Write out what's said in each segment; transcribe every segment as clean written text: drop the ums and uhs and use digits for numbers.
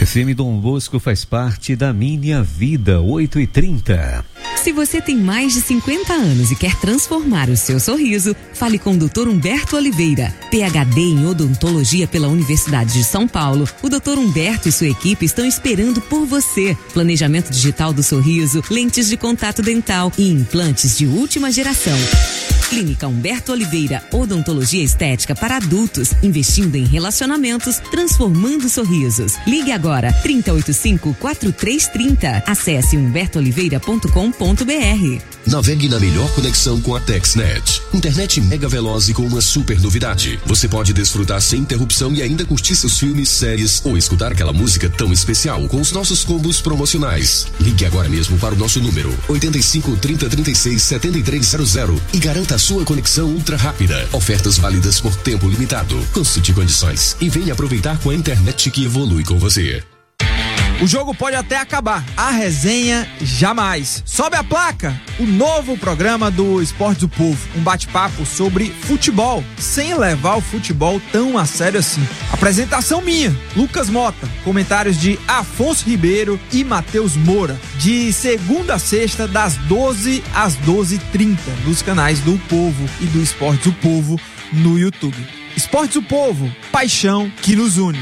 FM Dom Bosco faz parte da minha vida, 8h30. Se você tem mais de 50 anos e quer transformar o seu sorriso, fale com o Dr. Humberto Oliveira, PhD em odontologia pela Universidade de São Paulo. O Dr. Humberto e sua equipe estão esperando por você. Planejamento digital do sorriso, lentes de contato dental e implantes de última geração. Clínica Humberto Oliveira, odontologia estética para adultos, investindo em relacionamentos, transformando sorrisos. Ligue agora, 3085-4330. Acesse humbertooliveira.com.br. Navegue na melhor conexão com a TexNet. Internet mega veloz e com uma super novidade. Você pode desfrutar sem interrupção e ainda curtir seus filmes, séries ou escutar aquela música tão especial com os nossos combos promocionais. Ligue agora mesmo para o nosso número 85 30 36 7300 e garanta a sua conexão ultra rápida. Ofertas válidas por tempo limitado. Consulte condições e venha aproveitar com a internet que evolui com você. O jogo pode até acabar, a resenha jamais. Sobe a placa, o novo programa do Esportes do Povo. Um bate-papo sobre futebol, sem levar o futebol tão a sério assim. Apresentação minha, Lucas Mota. Comentários de Afonso Ribeiro e Matheus Moura. De segunda a sexta, das 12 às 12h30, nos canais do Povo e do Esportes do Povo no YouTube. Esportes do Povo, paixão que nos une.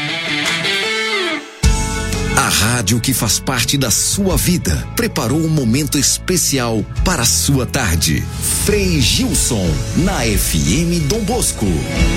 A rádio que faz parte da sua vida preparou um momento especial para a sua tarde. Frei Gilson, na FM Dom Bosco.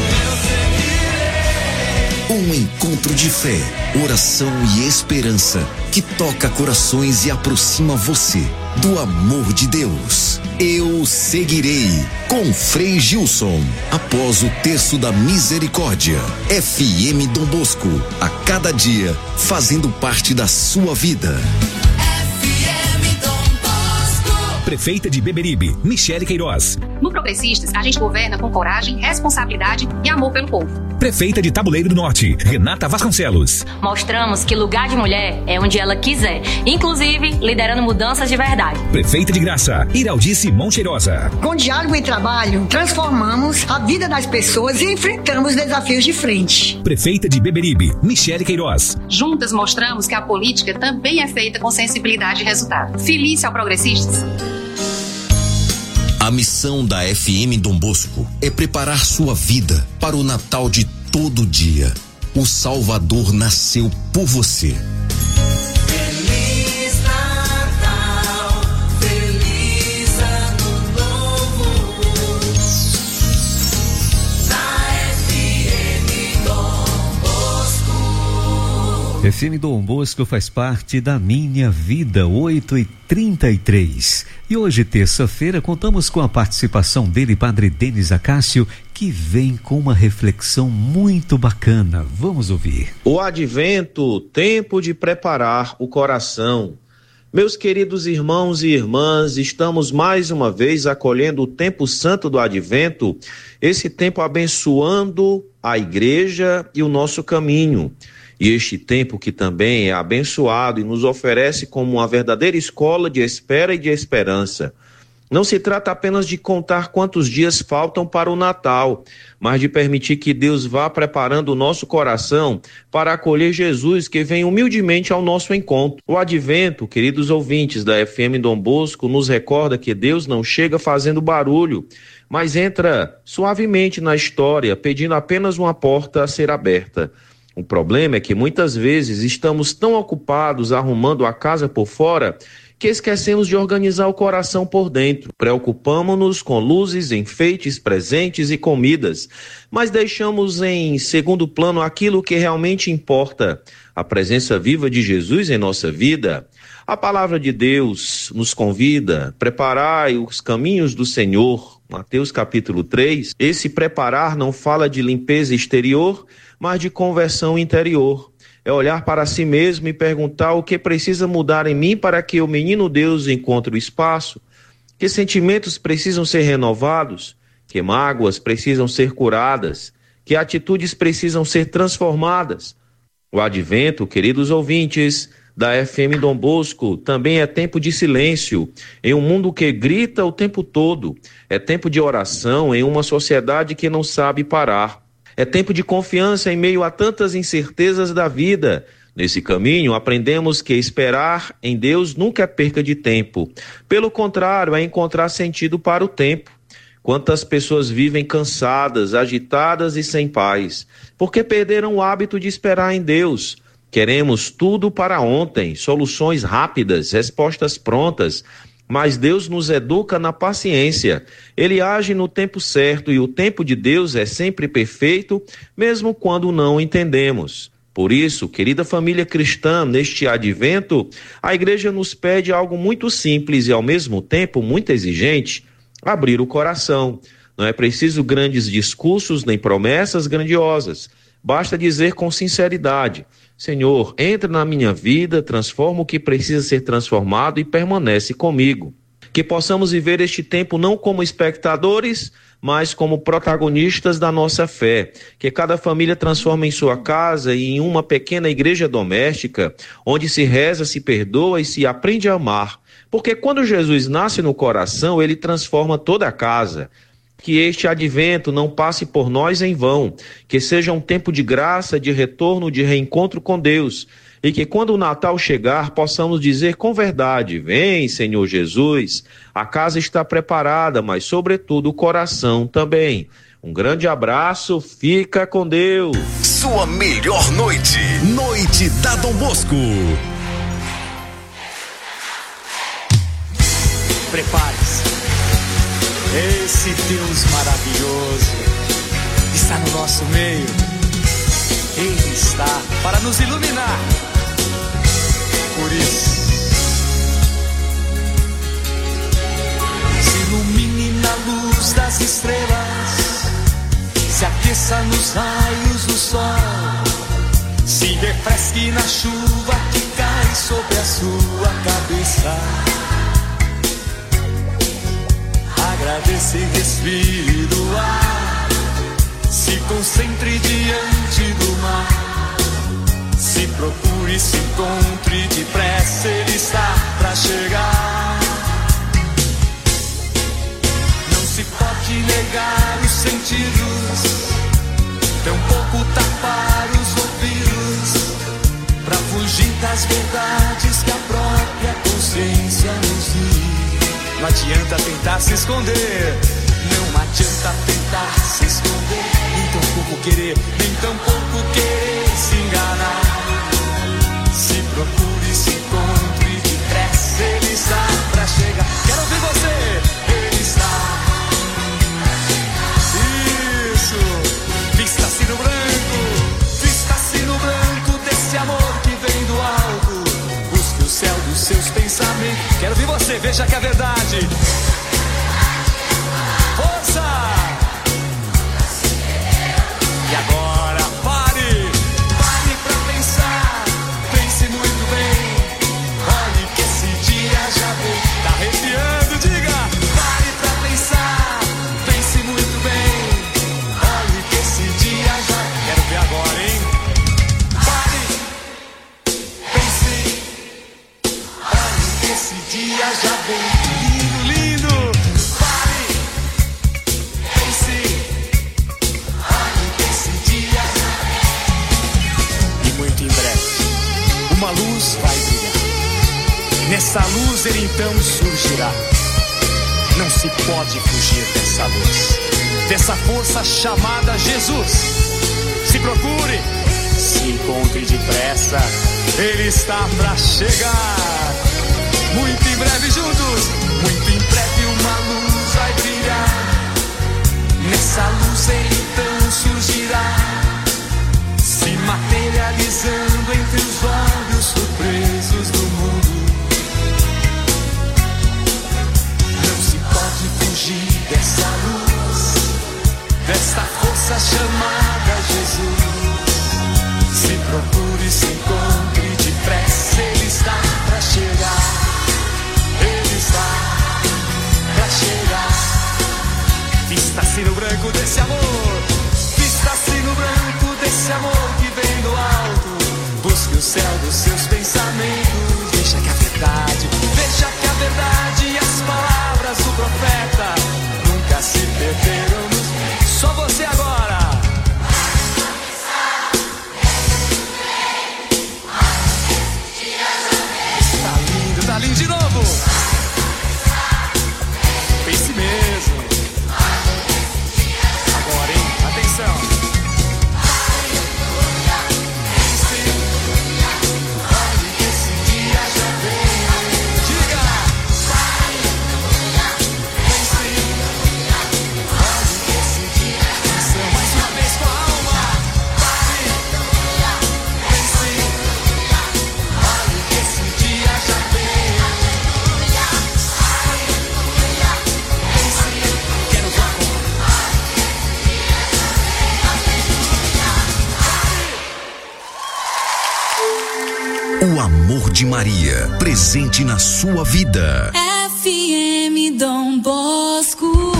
Um encontro de fé, oração e esperança que toca corações e aproxima você do amor de Deus. Eu seguirei com Frei Gilson, após o terço da misericórdia. FM Dom Bosco, a cada dia, fazendo parte da sua vida. FM Dom Bosco. Prefeita de Beberibe, Michele Queiroz. No Progressistas, a gente governa com coragem, responsabilidade e amor pelo povo. Prefeita de Tabuleiro do Norte, Renata Vasconcelos. Mostramos que lugar de mulher é onde ela quiser, inclusive liderando mudanças de verdade. Prefeita de Graça, Iraldice Moncheirosa. Com diálogo e trabalho, transformamos a vida das pessoas e enfrentamos desafios de frente. Prefeita de Beberibe, Michele Queiroz. Juntas mostramos que a política também é feita com sensibilidade e resultado. Feliz ao Progressistas. A missão da FM Dom Bosco é preparar sua vida para o Natal de todo dia. O Salvador nasceu por você. Feliz Natal, feliz Ano Novo, na FM Dom Bosco. FM Dom Bosco faz parte da minha vida, 8h33. E hoje, terça-feira, contamos com a participação dele, Padre Denis Acácio, que vem com uma reflexão muito bacana. Vamos ouvir. O Advento, tempo de preparar o coração. Meus queridos irmãos e irmãs, estamos mais uma vez acolhendo o tempo santo do Advento, esse tempo abençoando a igreja e o nosso caminho. E este tempo que também é abençoado e nos oferece como uma verdadeira escola de espera e de esperança. Não se trata apenas de contar quantos dias faltam para o Natal, mas de permitir que Deus vá preparando o nosso coração para acolher Jesus, que vem humildemente ao nosso encontro. O Advento, queridos ouvintes da FM Dom Bosco, nos recorda que Deus não chega fazendo barulho, mas entra suavemente na história, pedindo apenas uma porta a ser aberta. O problema é que muitas vezes estamos tão ocupados arrumando a casa por fora que esquecemos de organizar o coração por dentro. Preocupamos-nos com luzes, enfeites, presentes e comidas, mas deixamos em segundo plano aquilo que realmente importa, a presença viva de Jesus em nossa vida. A palavra de Deus nos convida: preparai os caminhos do Senhor. Mateus capítulo 3. Esse preparar não fala de limpeza exterior, mas de conversão interior. É olhar para si mesmo e perguntar o que precisa mudar em mim para que o menino Deus encontre o espaço, que sentimentos precisam ser renovados, que mágoas precisam ser curadas, que atitudes precisam ser transformadas. O Advento, queridos ouvintes da FM Dom Bosco, também é tempo de silêncio, em um mundo que grita o tempo todo. É tempo de oração em uma sociedade que não sabe parar. É tempo de confiança em meio a tantas incertezas da vida, Nesse caminho, aprendemos que esperar em Deus nunca é perca de tempo. Pelo contrário, é encontrar sentido para o tempo. Quantas pessoas vivem cansadas, agitadas e sem paz, porque perderam o hábito de esperar em Deus. Queremos tudo para ontem, soluções rápidas, respostas prontas, mas Deus nos educa na paciência. Ele age no tempo certo e o tempo de Deus é sempre perfeito, mesmo quando não entendemos. Por isso, querida família cristã, neste advento, a igreja nos pede algo muito simples e ao mesmo tempo muito exigente: abrir o coração. Não é preciso grandes discursos nem promessas grandiosas. Basta dizer com sinceridade: Senhor, entra na minha vida, transforma o que precisa ser transformado e permanece comigo. Que possamos viver este tempo não como espectadores, mas como protagonistas da nossa fé. Que cada família transforme em sua casa e em uma pequena igreja doméstica, onde se reza, se perdoa e se aprende a amar. Porque quando Jesus nasce no coração, ele transforma toda a casa. Que este advento não passe por nós em vão, que seja um tempo de graça, de retorno, de reencontro com Deus, e que quando o Natal chegar, possamos dizer com verdade: vem, Senhor Jesus, a casa está preparada, mas sobretudo o coração também. Um grande abraço, fica com Deus. Sua melhor noite, Noite da Dom Bosco. Prepare-se. Esse Deus maravilhoso está no nosso meio. Ele está para nos iluminar. Por isso, se ilumine na luz das estrelas, se aqueça nos raios do sol, se refresque na chuva que cai sobre a sua cabeça. Agradeça e respire do ar, se concentre diante do mar, se procure, se encontre depressa, ele está pra chegar. Não se pode negar os sentidos, tampouco tapar os ouvidos, pra fugir das verdades que a própria consciência nos diz. Não adianta tentar se esconder, não adianta tentar se esconder, nem tampouco querer, nem tampouco querer se enganar. Se procure, se encontre depressa, ele está pra chegar. Quero ouvir você, ele está. Isso, vista-se no branco desse amor que vem do alto. Busque o céu dos seus pensamentos. Quero ouvir você, veja que é verdade. Força! E agora pare pra pensar. Pense muito bem. Olhe que esse dia já veio. Tá arrepiando, diga. Pare pra pensar. Pense muito bem. Olhe que esse dia já. Quero ver agora, hein? Esse dia já vem, lindo, lindo. Pare, pense, olhe que esse dia já vem. E muito em breve, uma luz vai brilhar. Nessa luz ele então surgirá. Não se pode fugir dessa luz, dessa força chamada Jesus. Se procure, se encontre depressa, ele está pra chegar. Muito em breve juntos, muito em breve uma luz vai brilhar. Nessa luz ele então surgirá, se materializando entre os olhos surpresos do mundo. Não se pode fugir dessa luz, dessa força chamada Jesus. Se procure, se encontre depressa, ele está pra chegar. Está pra chegar. Vista-se no branco desse amor, vista-se no branco desse amor que vem do alto. Busque o céu dos seus pensamentos. Veja que a verdade e as palavras do profeta nunca se perderam. Só você agora. O amor de Maria, presente na sua vida. FM Dom Bosco.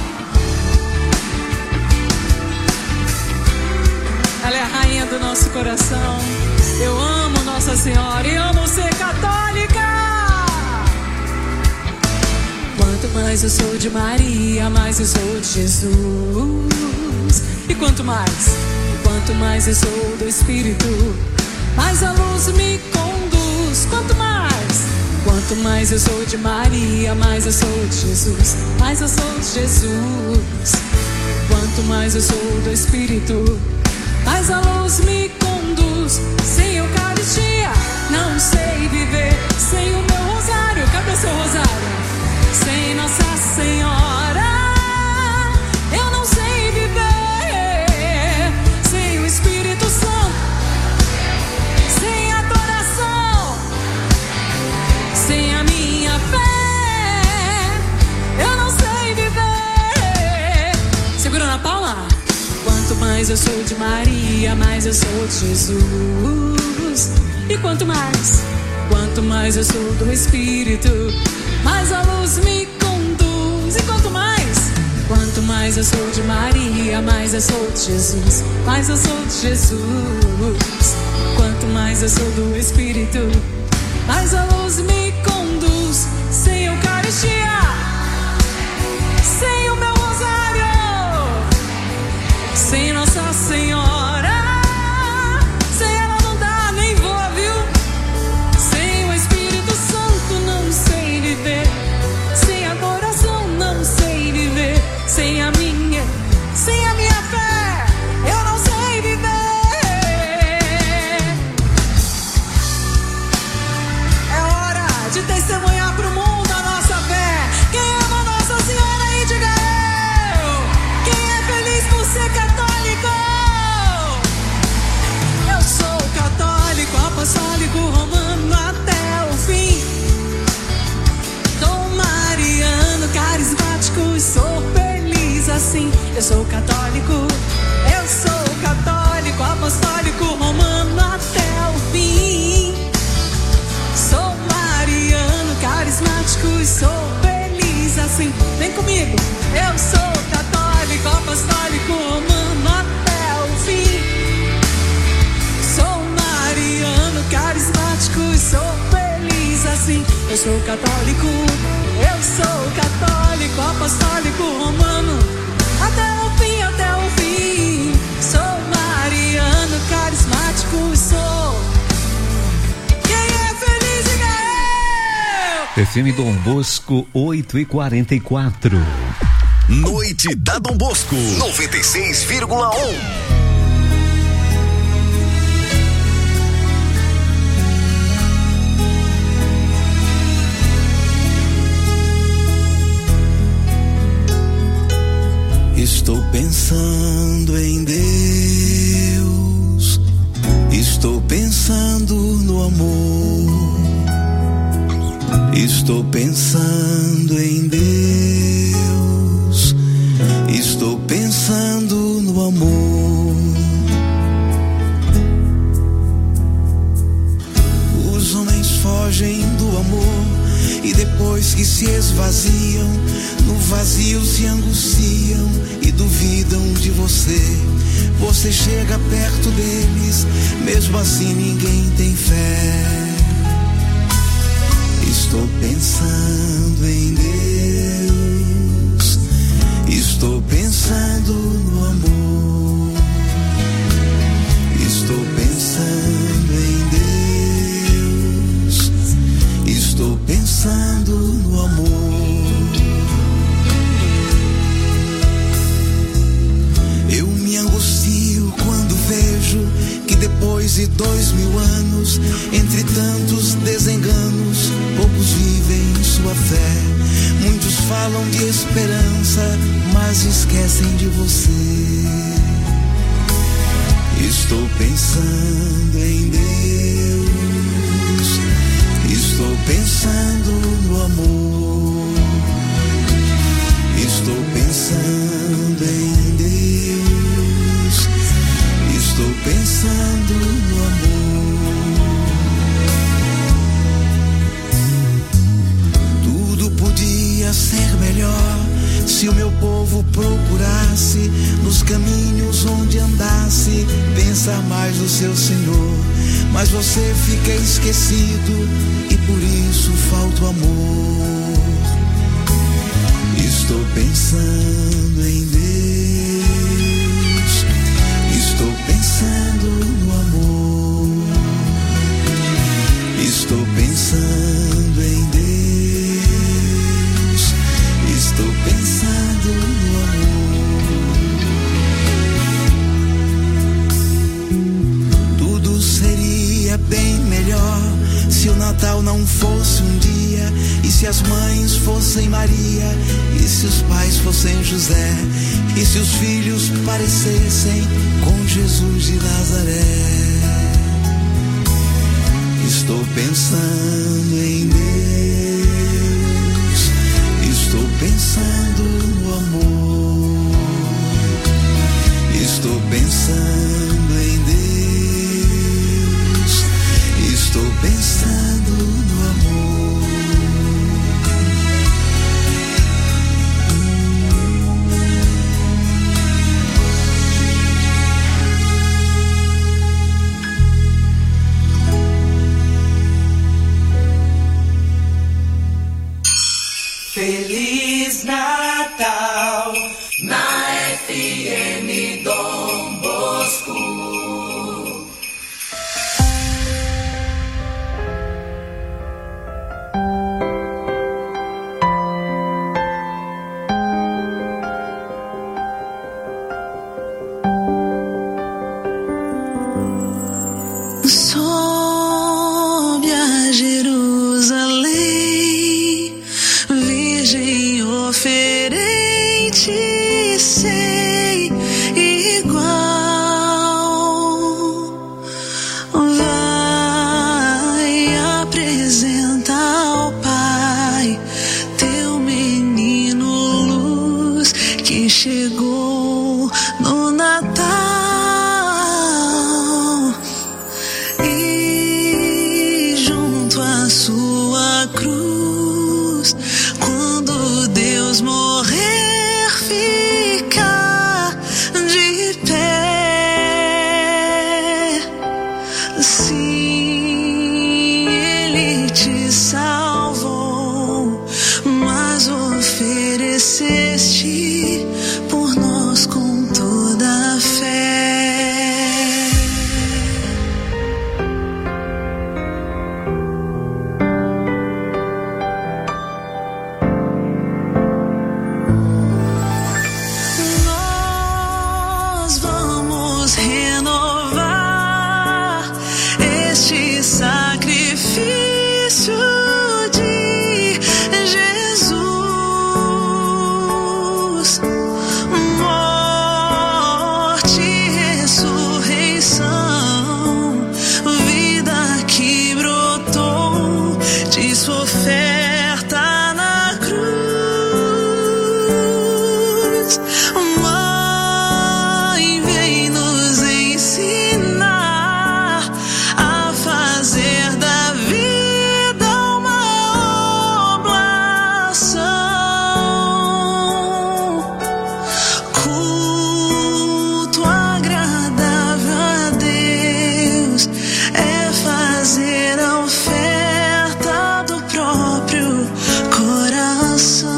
Ela é a rainha do nosso coração. Eu amo Nossa Senhora e amo ser católica. Quanto mais eu sou de Maria, mais eu sou de Jesus. E quanto mais eu sou do Espírito, mais a luz me conduz. Quanto mais eu sou de Maria, mais eu sou de Jesus, mais eu sou de Jesus. Quanto mais eu sou do Espírito, mais a luz me conduz. Sem Eucaristia, não sei viver. Sem o meu rosário, cadê o seu rosário? Sem Nossa Senhora, eu não sei viver. Sem o Espírito Santo, sem adoração, sem a minha fé, eu não sei viver. Segura na Paula. Quanto mais eu sou de Maria, mais eu sou de Jesus. E quanto mais eu sou do Espírito, mais a luz me conduz. E quanto mais eu sou de Maria, mais eu sou de Jesus, mais eu sou de Jesus. Quanto mais eu sou do Espírito, mais a luz me conduz. Sem Eucaristia, sem o meu rosário, sem Nossa Senhora, sem ela não dá, nem vou, viu? Sem o Espírito Santo não sei viver. Sem adoração não sei viver. Sem a minha fé, eu não sei viver. É hora de testemunhar pro mundo a nossa fé. Quem ama Nossa Senhora aí, diga eu. Quem é feliz por ser católico? Eu sou católico, apostólico, romano até o fim. Sou mariano, carismático e sou feliz assim. Eu sou católico, apostólico, romano até o fim. Sou mariano, carismático e sou feliz assim. Vem comigo. Eu sou católico, apostólico, romano até o fim. Sou mariano, carismático e sou feliz assim. Eu sou católico, apostólico, romano até o fim, até o fim. Sou mariano, carismático e sou. Quem é feliz, diga eu. FM Dom Bosco 8h44. Noite da Dom Bosco 96,1. Estou pensando em Deus, estou pensando no amor, estou pensando em Deus, estou pensando no amor. Os homens fogem do amor e depois que se esvaziam, no vazio se angustiam e duvidam de você. Você chega perto deles, mesmo assim ninguém tem fé. Estou pensando em Deus, estou pensando no amor, estou pensando em Deus, estou pensando no amor. Eu me angustio quando vejo que depois de 2000 anos, entre tantos desenganos, poucos vivem sua fé. Muitos falam de esperança, mas esquecem de você. Estou pensando em Deus, estou pensando no amor, estou pensando em Deus, estou pensando no amor. Se o meu povo procurasse nos caminhos onde andasse, pensar mais no seu Senhor, mas você fica esquecido e por isso falta o amor. Estou pensando em Deus, estou pensando no amor, estou pensando em Deus, estou pensando no amor. Tudo seria bem melhor se o Natal não fosse um dia, e se as mães fossem Maria, e se os pais fossem José, e se os filhos parecessem com Jesus de Nazaré. Estou pensando em Deus, estou pensando no amor, estou pensando em Deus, estou pensando no amor. Feliz Natal na FM Dom Bosco. Sobe a Jerusalém, Virgem oferente, sem igual, vai apresentar ao Pai teu menino luz que chegou no Natal. E junto à sua cruz, quando Deus morrer, ficar de pé. Sim, Ele te salvou, mas ofereceste por nós com toda a fé. Nós vamos renovar este sacrifício de Jesus. Morte, ressurreição, vida que brotou de sua oferta na cruz. Mãe, vem nos ensinar a fazer da vida uma oblação. Culto agradável a Deus é fazer a oferta do próprio coração.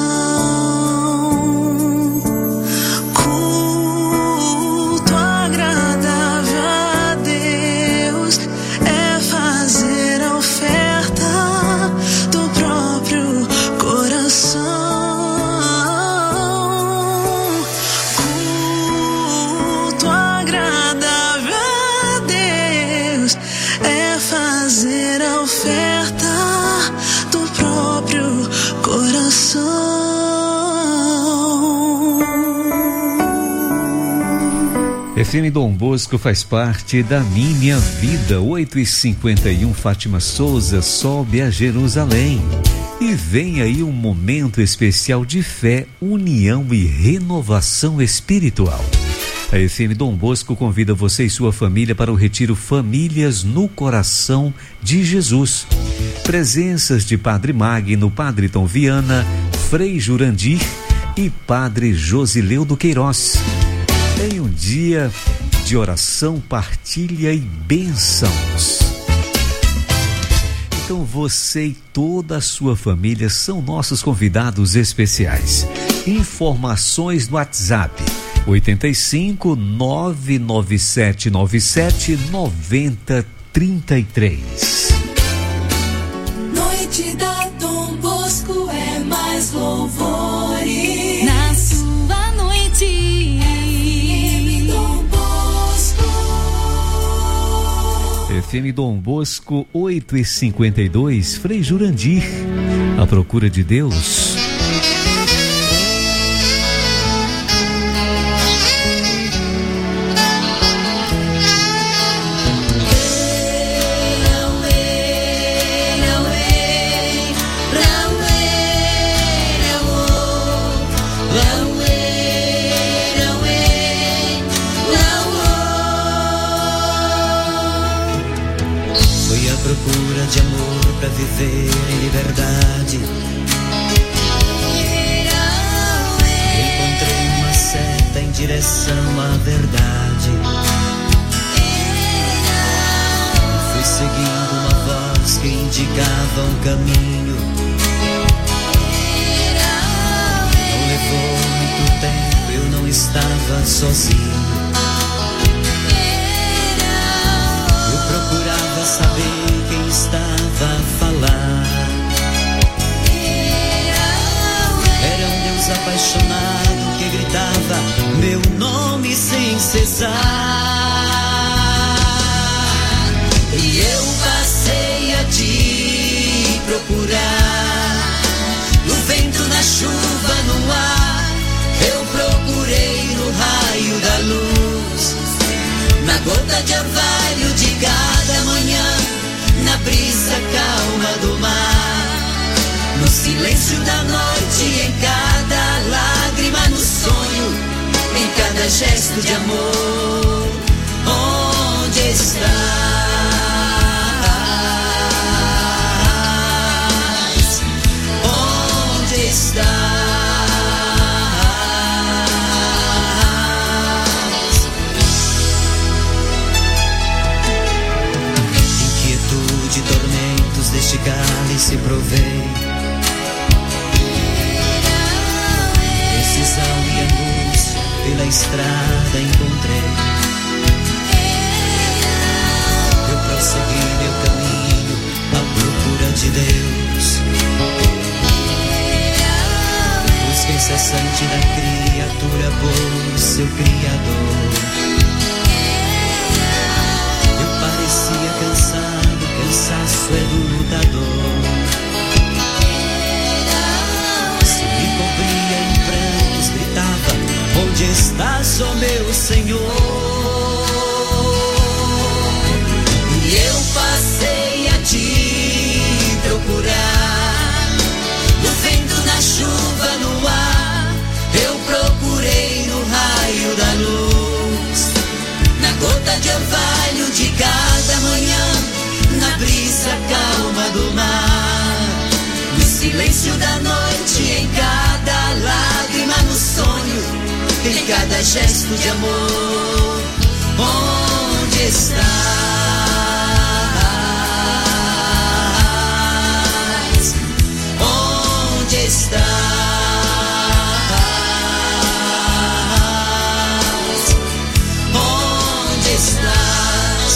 Culto agradável a Deus é fazer a oferta do próprio coração. Culto agradável a Deus é fazer a oferta do próprio coração. FM Dom Bosco faz parte da minha vida. 8h51, Fátima Souza sobe a Jerusalém. E vem aí um momento especial de fé, união e renovação espiritual. A FM Dom Bosco convida você e sua família para o retiro Famílias no Coração de Jesus. Presenças de Padre Magno, Padre Tom Viana, Frei Jurandir, e Padre Josileudo Queiroz. Em um dia de oração, partilha e bênçãos. Então você e toda a sua família são nossos convidados especiais. Informações no WhatsApp 85 99797 9033. Noite da Dom Bosco é mais louvores. Na sua noite, FM Dom Bosco. FM Dom Bosco 8h52, Frei Jurandir, A Procura de Deus. Procura de amor pra viver em liberdade. Encontrei uma seta em direção à verdade. Fui seguindo uma voz que indicava um caminho. Não levou muito tempo, eu não estava sozinho. Eu procurava saber quem estava a falar. Era um Deus apaixonado que gritava meu nome sem cessar. E eu passei a te procurar, no vento, na chuva, no ar. Eu procurei no raio da luz, na gota de orvalho de cada manhã, na brisa calma do mar, no silêncio da noite, em cada lágrima, no sonho, em cada gesto de amor. Onde estás? Onde estás? De tormentos deste cálice provei, decisão e angústia pela estrada encontrei. Eu prossegui meu caminho à procura de Deus, busca incessante da criatura por seu Criador. Eu parecia cansado, cansaço é do lutador. Se me cobria em prantos, gritava: onde estás, ó meu Senhor? E eu passei a te procurar, no vento, na chuva, no ar. Eu procurei no raio da luz, na gota de orvalho de cada manhã, na brisa calma do mar, no silêncio da noite, em cada lágrima, no sonho, em cada gesto de amor. Onde estás? Onde estás? Onde estás?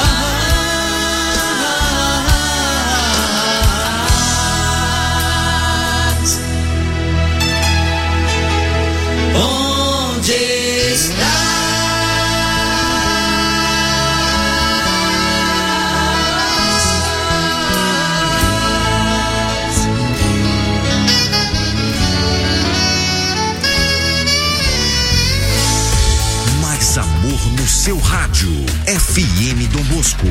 Onde estás? Mais amor no seu rádio. FM Dom Bosco.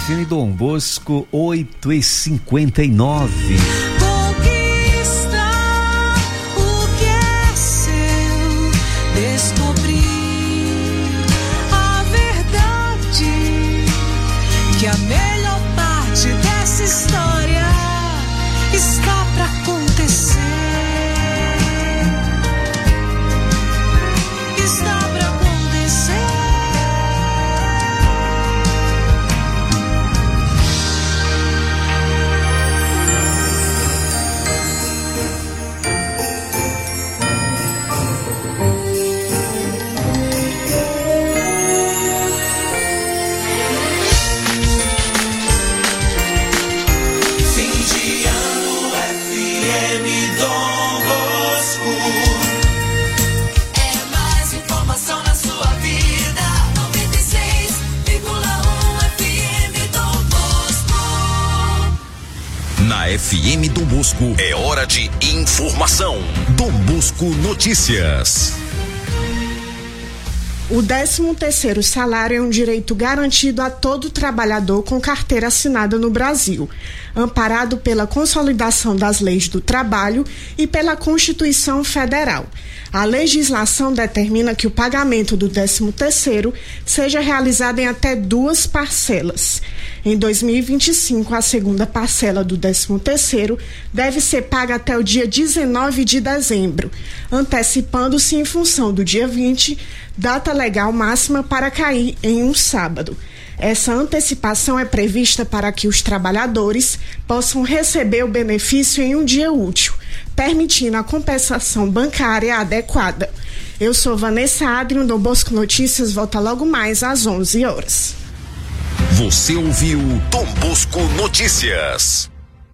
FM Dom Bosco, 8h59. Conquista o que é seu, descobrir a verdade, que a melhor parte dessa história está pra acontecer. Está pra acontecer. FM Dom Bosco, é hora de informação. Dom Bosco Notícias. O 13º salário é um direito garantido a todo trabalhador com carteira assinada no Brasil, amparado pela Consolidação das Leis do Trabalho e pela Constituição Federal. A legislação determina que o pagamento do 13º seja realizado em até 2 parcelas. Em 2025, a segunda parcela do 13º deve ser paga até o dia 19 de dezembro, antecipando-se em função do dia 20, data legal máxima para cair em um sábado. Essa antecipação é prevista para que os trabalhadores possam receber o benefício em um dia útil, permitindo a compensação bancária adequada. Eu sou Vanessa Adriano, Dom Bosco Notícias, volta logo mais às 11 horas. Você ouviu Dom Bosco Notícias.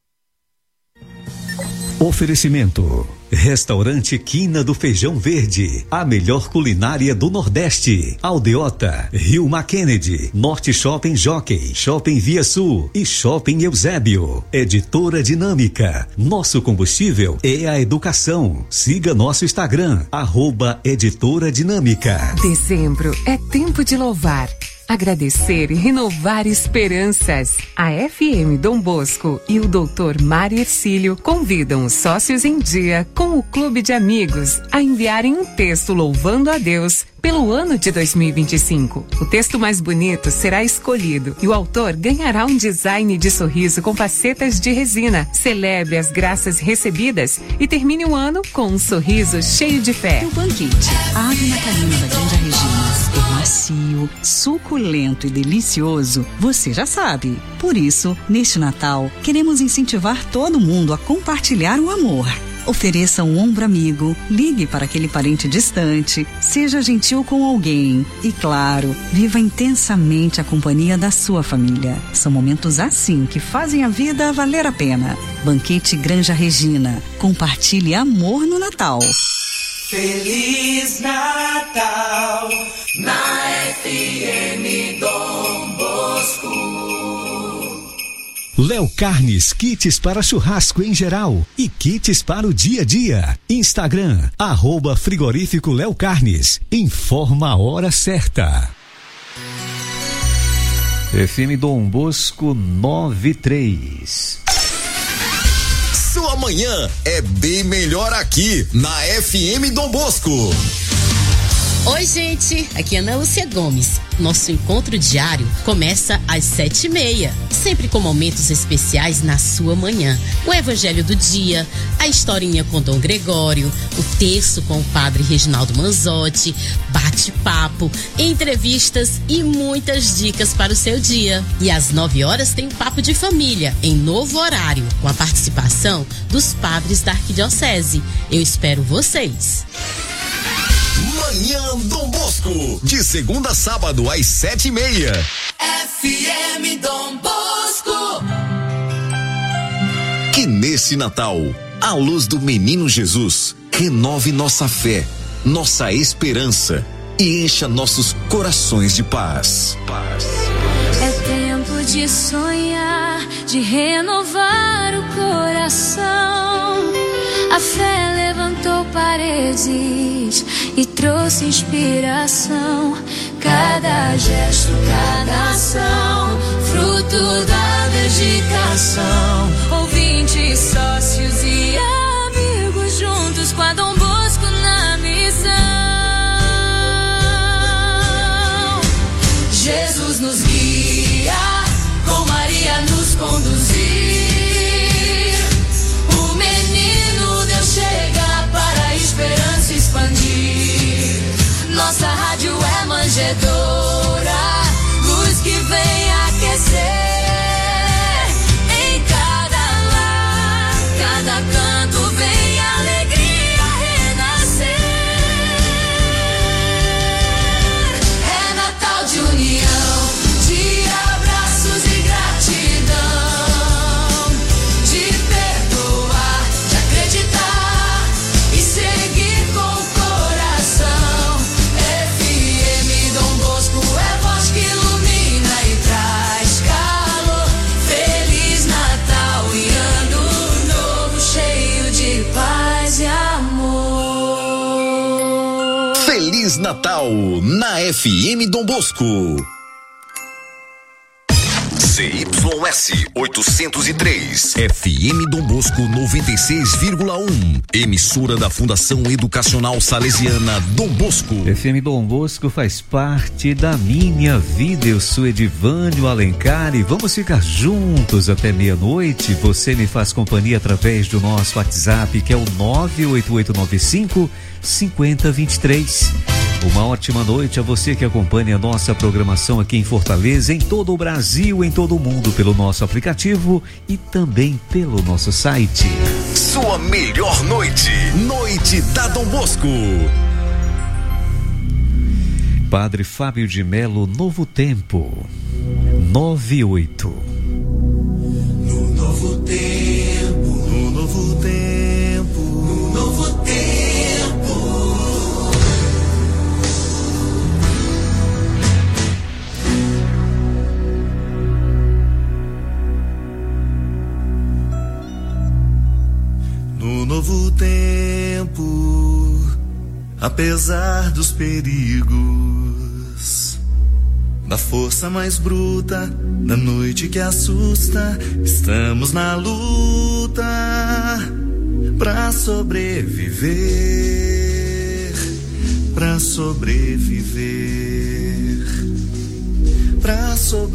Oferecimento: Restaurante Quina do Feijão Verde, a melhor culinária do Nordeste. Aldeota, Rio Kennedy, Norte Shopping Jockey, Shopping Via Sul e Shopping Eusébio. Editora Dinâmica, nosso combustível é a educação. Siga nosso Instagram, @Editora Dinâmica. Dezembro é tempo de louvar, agradecer e renovar esperanças. A FM Dom Bosco e o Dr. Mário Ercílio convidam os sócios em dia com o Clube de Amigos a enviarem um texto louvando a Deus pelo ano de 2025. O texto mais bonito será escolhido e o autor ganhará um design de sorriso com facetas de resina. Celebre as graças recebidas e termine o ano com um sorriso cheio de fé. O banquete Ave Natalina da Granja Regina é macio, suculento e delicioso, você já sabe. Por isso, neste Natal, queremos incentivar todo mundo a compartilhar o amor. Ofereça um ombro amigo, ligue para aquele parente distante, seja gentil com alguém e, claro, viva intensamente a companhia da sua família. São momentos assim que fazem a vida valer a pena. Banquete Granja Regina. Compartilhe amor no Natal. Feliz Natal na FM Dom Bosco. Léo Carnes, kits para churrasco em geral e kits para o dia a dia. Instagram, @frigorífico Léo Carnes. Informa a hora certa. FM Dom Bosco 93. Sua manhã é bem melhor aqui na FM Dom Bosco. Oi, gente, aqui é Ana Lúcia Gomes. Nosso encontro diário começa às 7h30, sempre com momentos especiais na sua manhã. O Evangelho do Dia, a historinha com Dom Gregório, o terço com o Padre Reginaldo Manzotti, bate-papo, entrevistas e muitas dicas para o seu dia. E às 9 horas tem o Papo de Família, em novo horário, com a participação dos padres da Arquidiocese. Eu espero vocês. Manhã Dom Bosco, de segunda a sábado às 7h30. FM Dom Bosco. Que nesse Natal, a luz do menino Jesus renove nossa fé, nossa esperança e encha nossos corações de paz. É tempo de sonhar, de renovar o coração. A fé levantou paredes e trouxe inspiração. cada gesto, cada ação, fruto da dedicação. Ouvintes, sócios e amigos juntos com a Dom Bosco na missão. Jesus nos guia, com Maria nos conduzir. O menino Deus chega para a esperança expandir. Nossa rádio é manjedoura, luz que vem aquecer. Em cada lar, cada canto vem alegria renascer. É Natal de união, de abraços e gratidão, de perdoar, de acreditar e seguir com o coração. FM Dom Bosco é voz que ilumina e traz calor. Feliz Natal e ano novo cheio de paz e amor. Feliz Natal na FM Dom Bosco. CYS 803, FM Dom Bosco 96,1, emissora da Fundação Educacional Salesiana Dom Bosco. FM Dom Bosco faz parte da minha vida. Eu sou Edivânio Alencar e vamos ficar juntos até meia-noite. Você me faz companhia através do nosso WhatsApp, que é o 98895 5023. Uma ótima noite a você que acompanha a nossa programação aqui em Fortaleza, em todo o Brasil, em todo o mundo, pelo nosso aplicativo e também pelo nosso site. Sua melhor noite, Noite da Dom Bosco. Padre Fábio de Melo, Novo Tempo, 98. No novo tempo, no novo tempo, no novo tempo. No novo tempo, apesar dos perigos, da força mais bruta, da noite que assusta, estamos na luta pra sobreviver, pra sobreviver, pra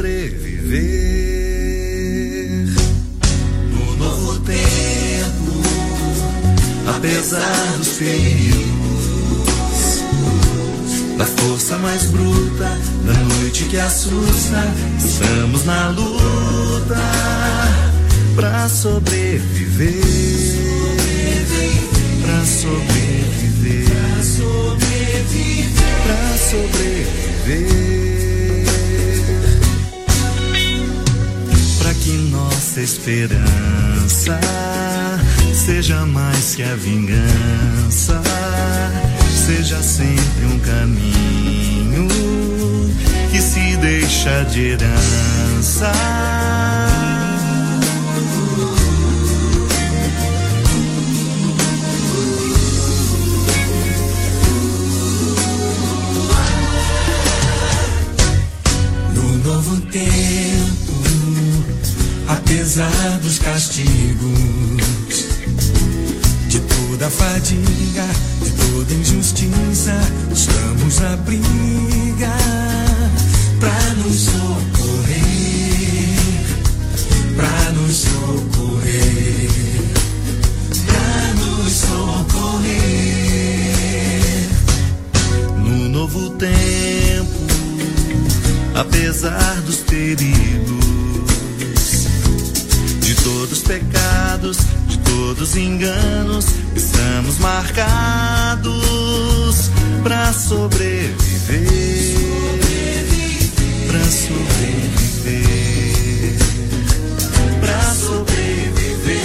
sobreviver. No novo tempo, apesar dos perigos, da força mais bruta, da noite que assusta, estamos na luta pra sobreviver, pra sobreviver, pra sobreviver, pra que nossa esperança seja mais que a vingança, seja sempre um caminho que se deixa de herança. No novo tempo, apesar dos castigos, de toda fadiga, de toda injustiça, estamos à briga pra nos socorrer, pra nos socorrer, pra nos socorrer. No novo tempo, apesar dos perigos, de todos os pecados, de todos os enganos, estamos marcados pra sobreviver, pra sobreviver, pra sobreviver,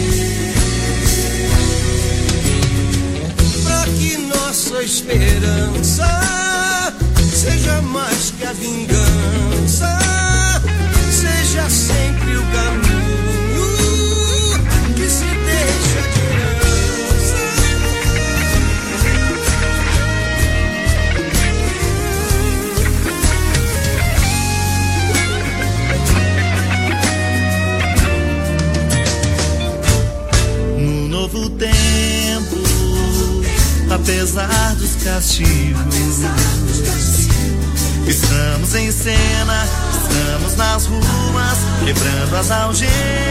pra que nossa esperança seja mais que a vingança, seja sempre o caminho que se deixa de herança. apesar dos castigos. Estamos em cena, estamos nas ruas, quebrando as algemas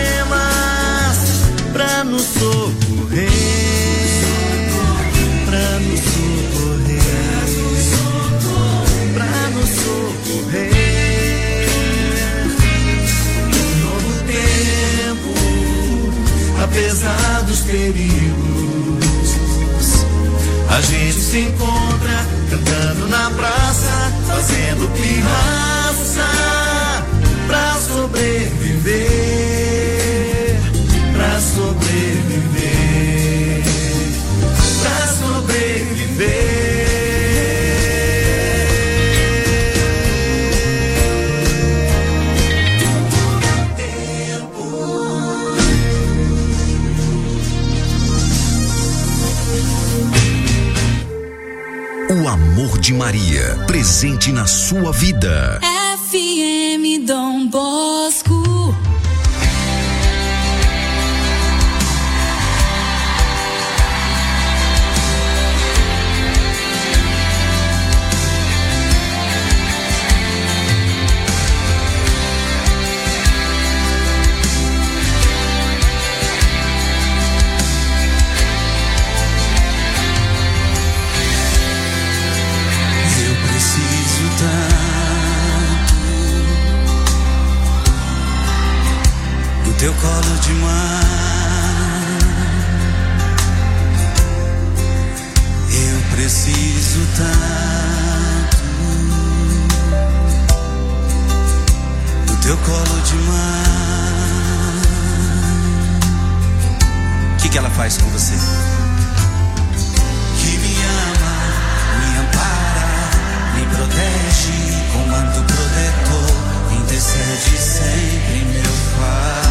pra nos socorrer, pra nos socorrer, pra nos socorrer. Novo tempo, apesar dos perigos, a gente se encontra cantando na praça, fazendo pirraça pra sobreviver, pra sobreviver, pra sobreviver. O amor de Maria, presente na sua vida. FM Dom Bosco. Teu colo de mar, eu preciso tanto do teu colo de mar. O que ela faz com você? Que me ama, me ampara, me protege, com manto protetor, intercede sempre em meu favor.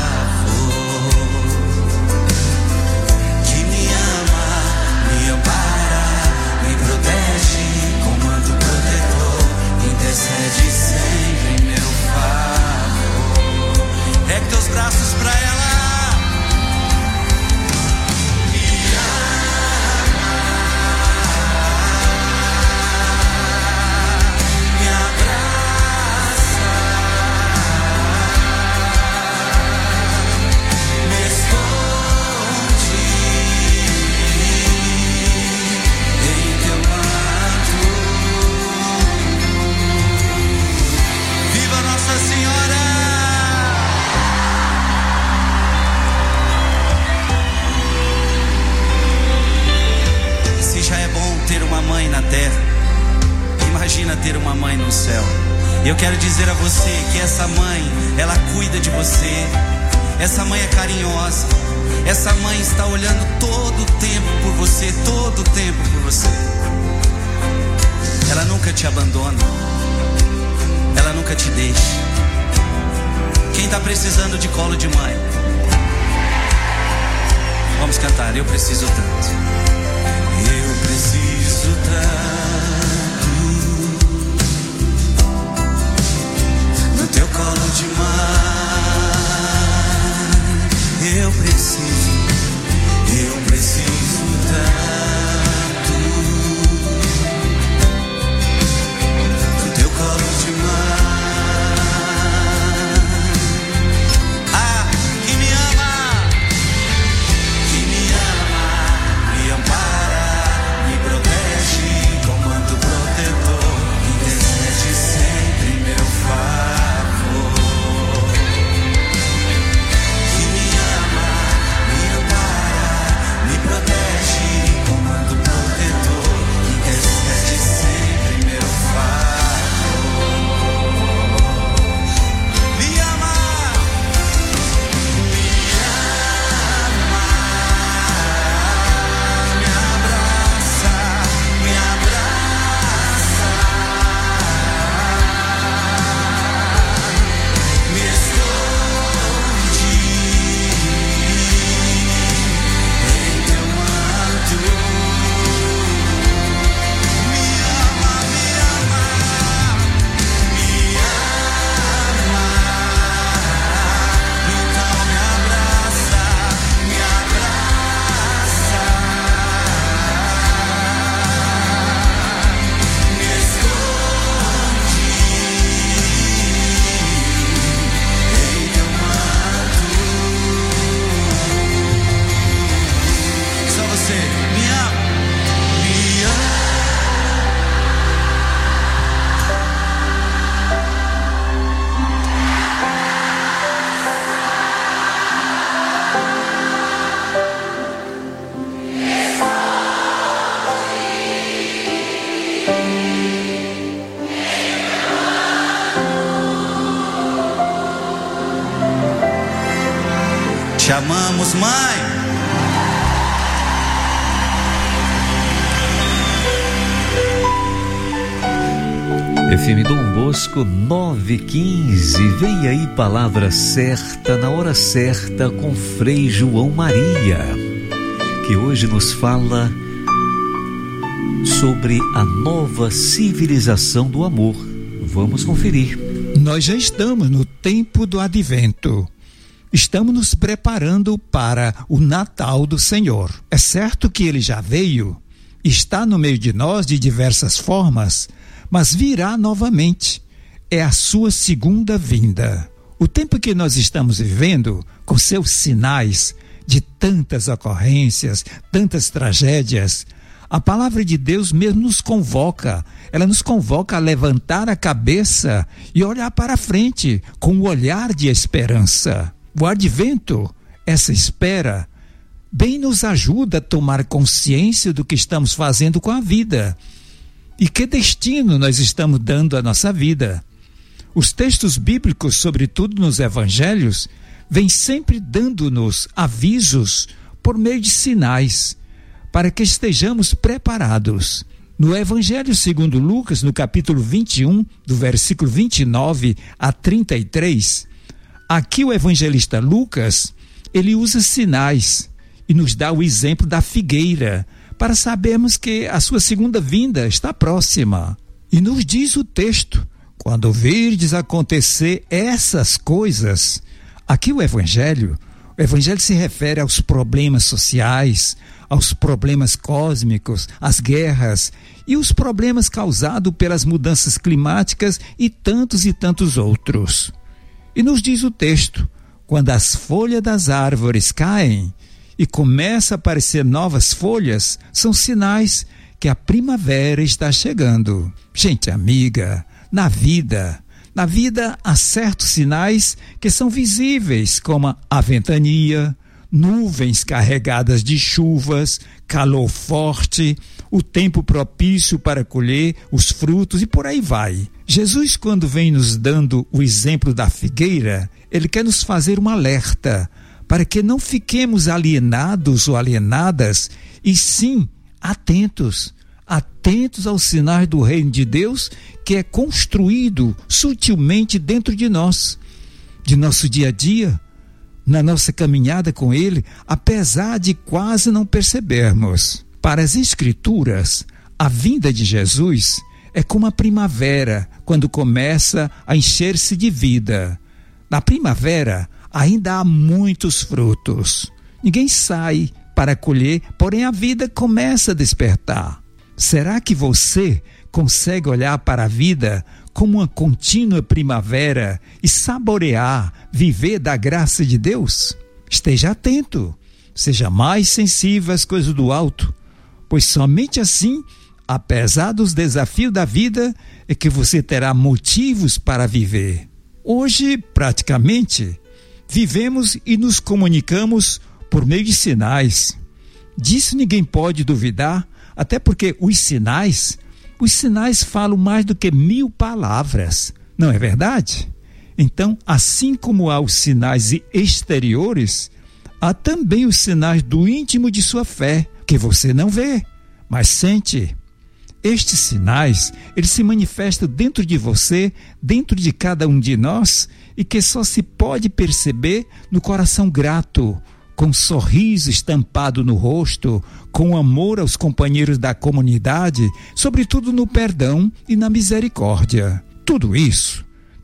Intercede sempre em meu favor. Regue teus braços pra ela. Me ama, me abraça, me esconde em teu manto. Nossa Senhora! Se já é bom ter uma mãe na terra, imagina ter uma mãe no céu. Eu quero dizer a você que essa mãe, ela cuida de você. Essa mãe é carinhosa. Essa mãe está olhando todo o tempo por você, todo o tempo por você. Ela nunca te abandona. Ela nunca te deixa. Quem está precisando de colo de mãe? Vamos cantar. Eu preciso tanto. Eu preciso tanto do teu colo de mãe. Eu preciso tanto do teu colo de mãe. Te amamos, mãe. FM Dom Bosco 9:15. Vem aí palavra certa na hora certa com Frei João Maria, que hoje nos fala sobre a nova civilização do amor. Vamos conferir. Nós já estamos no tempo do advento. Estamos nos preparando para o Natal do Senhor. É certo que ele já veio, está no meio de nós de diversas formas, mas virá novamente. É a sua segunda vinda. O tempo que nós estamos vivendo, com seus sinais de tantas ocorrências, tantas tragédias, a palavra de Deus mesmo nos convoca. Ela nos convoca a levantar a cabeça e olhar para frente com um olhar de esperança. O advento, essa espera, bem nos ajuda a tomar consciência do que estamos fazendo com a vida e que destino nós estamos dando à nossa vida. Os textos bíblicos, sobretudo nos evangelhos, vêm sempre dando-nos avisos por meio de sinais, para que estejamos preparados. No Evangelho segundo Lucas, no capítulo 21, do versículo 29 a 33, aqui o evangelista Lucas, ele usa sinais e nos dá o exemplo da figueira, para sabermos que a sua segunda vinda está próxima. E nos diz o texto, quando virdes acontecer essas coisas, aqui o evangelho se refere aos problemas sociais, aos problemas cósmicos, às guerras e os problemas causados pelas mudanças climáticas e tantos outros. E nos diz o texto, quando as folhas das árvores caem e começa a aparecer novas folhas, são sinais que a primavera está chegando. Gente amiga, na vida há certos sinais que são visíveis, como a ventania, nuvens carregadas de chuvas, calor forte, o tempo propício para colher os frutos e por aí vai. Jesus, quando vem nos dando o exemplo da figueira, ele quer nos fazer um alerta para que não fiquemos alienados ou alienadas, e sim atentos aos sinais do reino de Deus, que é construído sutilmente dentro de nós, de nosso dia a dia, na nossa caminhada com ele, apesar de quase não percebermos. Para as Escrituras, a vinda de Jesus é como a primavera, quando começa a encher-se de vida. Na primavera, ainda há muitos frutos. Ninguém sai para colher, porém a vida começa a despertar. Será que você consegue olhar para a vida como uma contínua primavera e saborear, viver da graça de Deus? Esteja atento, seja mais sensível às coisas do alto, pois somente assim, apesar dos desafios da vida, é que você terá motivos para viver. Hoje, praticamente, vivemos e nos comunicamos por meio de sinais. Disso ninguém pode duvidar, até porque os sinais falam mais do que 1000 palavras, não é verdade? Então, assim como há os sinais exteriores, há também os sinais do íntimo de sua fé, que você não vê, mas sente. Estes sinais, eles se manifestam dentro de você, dentro de cada um de nós, e que só se pode perceber no coração grato, com um sorriso estampado no rosto, com amor aos companheiros da comunidade, sobretudo no perdão e na misericórdia. Tudo isso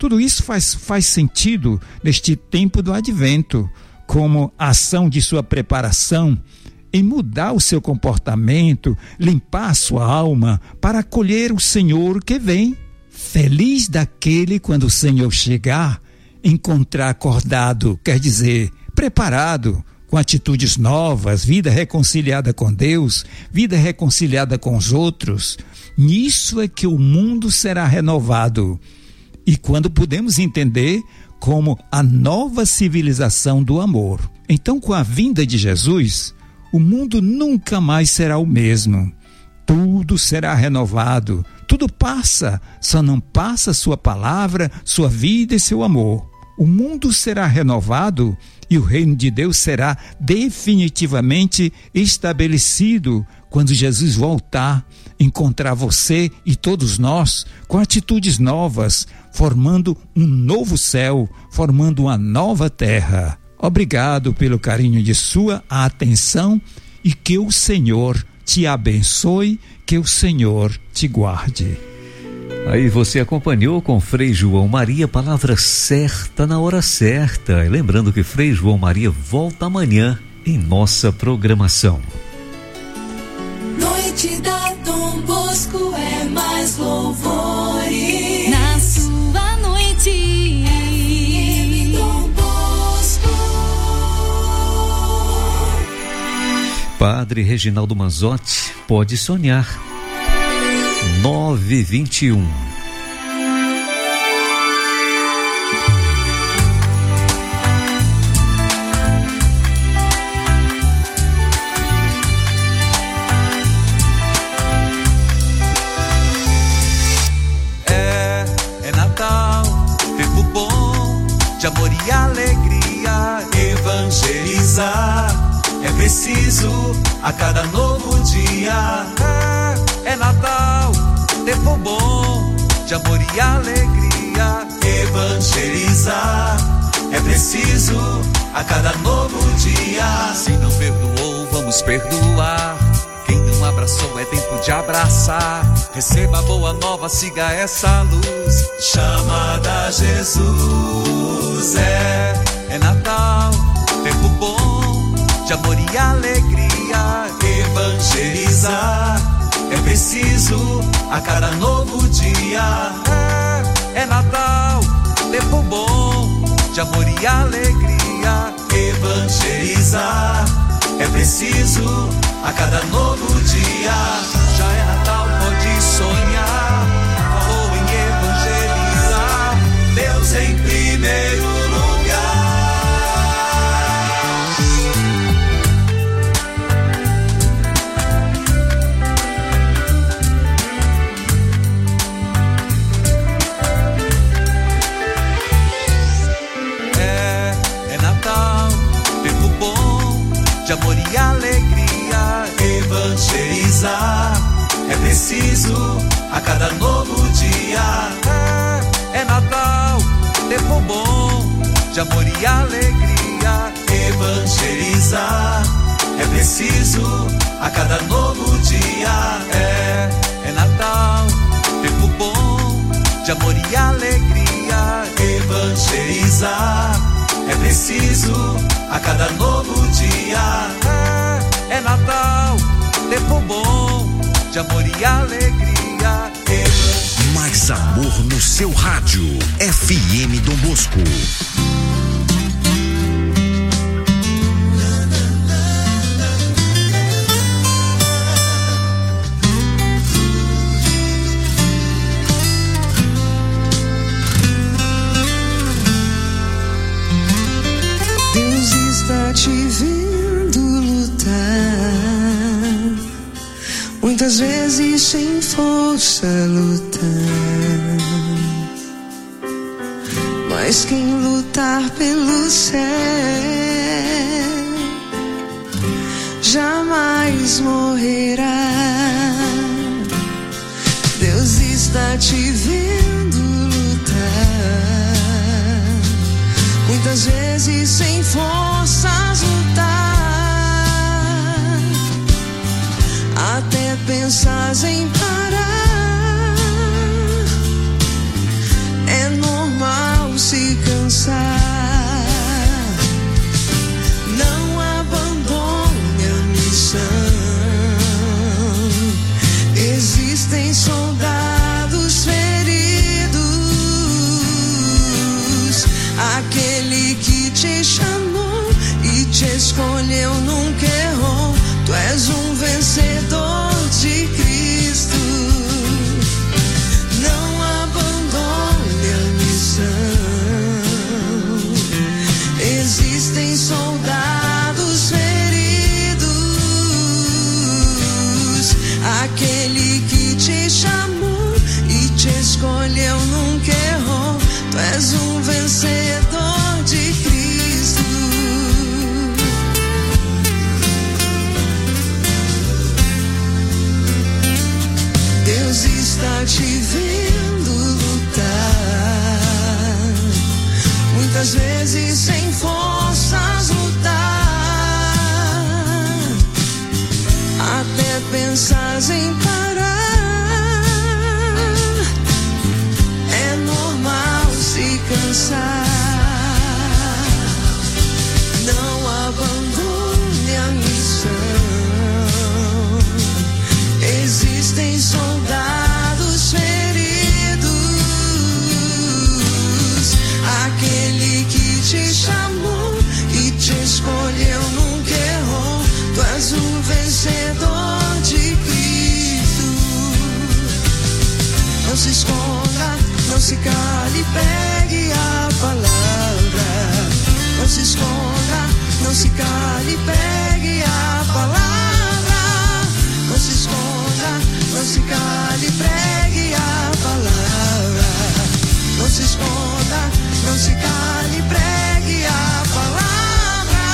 faz sentido neste tempo do advento, como ação de sua preparação em mudar o seu comportamento, limpar a sua alma para acolher o Senhor que vem. Feliz daquele quando o Senhor chegar, encontrar acordado, quer dizer, preparado, com atitudes novas, vida reconciliada com Deus, vida reconciliada com os outros. Nisso é que o mundo será renovado. E quando podemos entender como a nova civilização do amor. Então, com a vinda de Jesus, o mundo nunca mais será o mesmo. Tudo será renovado, tudo passa, só não passa sua palavra, sua vida e seu amor. O mundo será renovado E o reino de Deus será definitivamente estabelecido quando Jesus voltar, encontrar você e todos nós com atitudes novas, formando um novo céu, formando uma nova terra. Obrigado pelo carinho de sua atenção e que o Senhor te abençoe, que o Senhor te guarde. Aí você acompanhou com Frei João Maria, palavra certa na hora certa. E lembrando que Frei João Maria volta amanhã em nossa programação. Noite da Dom Bosco é mais louvores. Na sua noite, Dom Bosco. Padre Reginaldo Manzotti, pode sonhar. 9:21. É Natal, tempo bom de amor e alegria. Evangelizar é preciso a cada novo dia. É Natal, tempo bom de amor e alegria. Evangelizar é preciso a cada novo dia. Se não perdoou, vamos perdoar. Quem não abraçou é tempo de abraçar. Receba a boa nova, siga essa luz chamada Jesus. É Natal, tempo bom de amor e alegria. Evangelizar é preciso a cada novo dia. É Natal, tempo bom de amor e alegria. Evangelizar é preciso a cada novo dia. Já é Natal, pode sonhar. Falou em evangelizar, Deus em primeiro lugar. De amor e alegria, evangelizar é preciso a cada novo dia. É Natal, tempo bom de amor e alegria. Evangelizar é preciso a cada novo dia. É Natal, tempo bom de amor e alegria. Evangelizar é preciso a cada novo dia. É Natal, tempo bom de amor e alegria. Mais amor no seu rádio. FM Dom Bosco. Deus está te vendo lutar, muitas vezes sem força lutar. Mas quem lutar pelo céu jamais morrerá. Deus está te vendo lutar, muitas vezes sem forças lutar. Até pensas em parar, é normal se cansar. Não abandone a missão. Existem soldados feridos. Aquele que te chamou e te escolheu nunca errou. Tu és um vencedor de Cristo. Não abandone a missão. Existem soldados feridos. Aquele que te chamou está te vendo lutar, muitas vezes sem forças lutar, até pensas em parar. É normal se cansar. Não abandone a missão. Existem soldados feridos. Aquele que te chamou e te escolheu nunca errou. Tu és o vencedor de Cristo. Não se esconda, não se cale, pegue a palavra. Não se esconda, não se cale, pegue a palavra. Não se esconda, não se cale, pregue a palavra. Não se esconda, não se cale, pregue a palavra.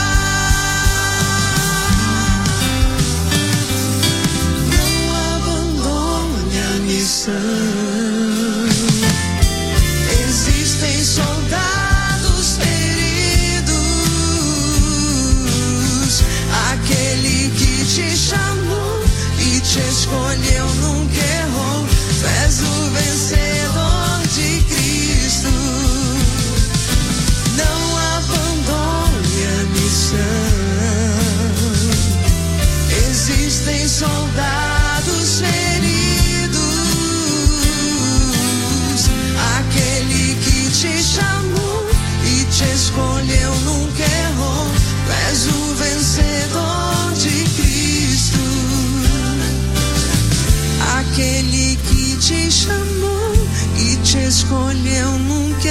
Não abandone a missão. Existem soldados feridos. Aquele que te chamou e te escolheu nunca errou. Tu és o vencedor de Cristo. Não abandone a missão. Existem soldados feridos. Aquele que te chamou e te escolheu nunca errou. Tu és o vencedor de Cristo. Aquele que te chamou e te escolheu nunca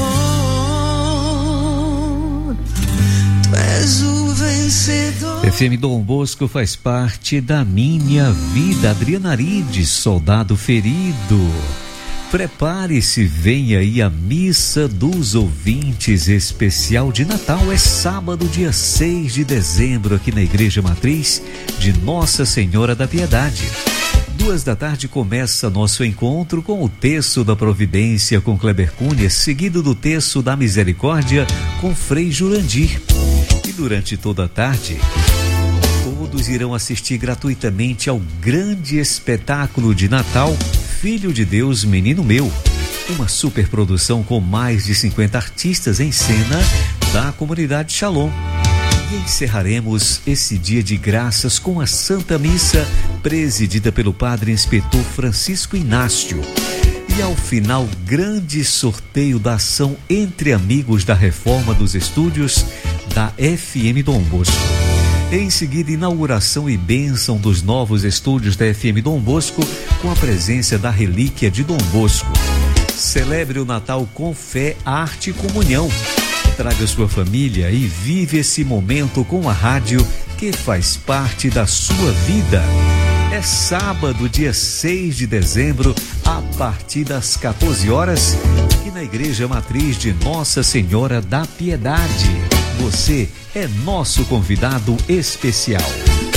errou. Tu és o vencedor. FM Dom Bosco faz parte da minha vida. Adriana Arides, soldado ferido. Prepare-se, vem aí a missa dos ouvintes especial de Natal. É sábado, dia 6 de dezembro, aqui na Igreja Matriz de Nossa Senhora da Piedade. 14h começa nosso encontro com o Terço da Providência com Kleber Cunha, seguido do Terço da Misericórdia com Frei Jurandir. E durante toda a tarde, todos irão assistir gratuitamente ao grande espetáculo de Natal Filho de Deus, Menino Meu, uma superprodução com mais de 50 artistas em cena da comunidade Shalom. E encerraremos esse dia de graças com a Santa Missa, presidida pelo Padre Inspetor Francisco Inácio. E ao final, grande sorteio da ação Entre Amigos da Reforma dos Estúdios da FM Dom Bosco. Em seguida, inauguração e bênção dos novos estúdios da FM Dom Bosco, com a presença da Relíquia de Dom Bosco. Celebre o Natal com fé, arte e comunhão. Traga sua família e vive esse momento com a rádio que faz parte da sua vida. É sábado, dia 6 de dezembro, a partir das 14 horas, aqui na Igreja Matriz de Nossa Senhora da Piedade. Você é nosso convidado especial.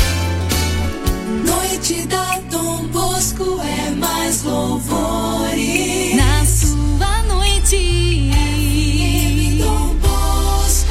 Noite da Dom Bosco é mais louvores. Na sua noite, FM Dom Bosco.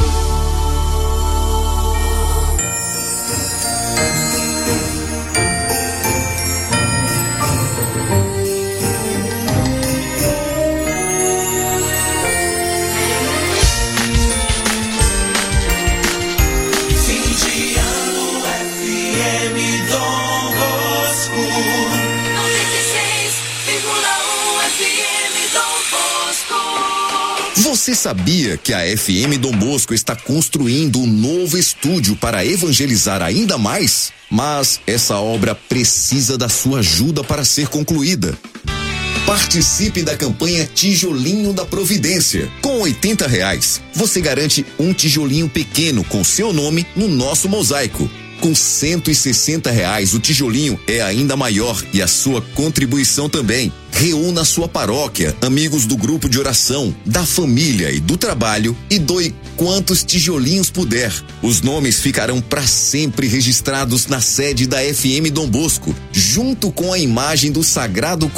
Você sabia que a FM Dom Bosco está construindo um novo estúdio para evangelizar ainda mais? Mas essa obra precisa da sua ajuda para ser concluída. Participe da campanha Tijolinho da Providência. Com R$80, você garante um tijolinho pequeno com seu nome no nosso mosaico. Com R$160, o tijolinho é ainda maior e a sua contribuição também. Reúna a sua paróquia, amigos do grupo de oração, da família e do trabalho e doe quantos tijolinhos puder. Os nomes ficarão para sempre registrados na sede da FM Dom Bosco, junto com a imagem do Sagrado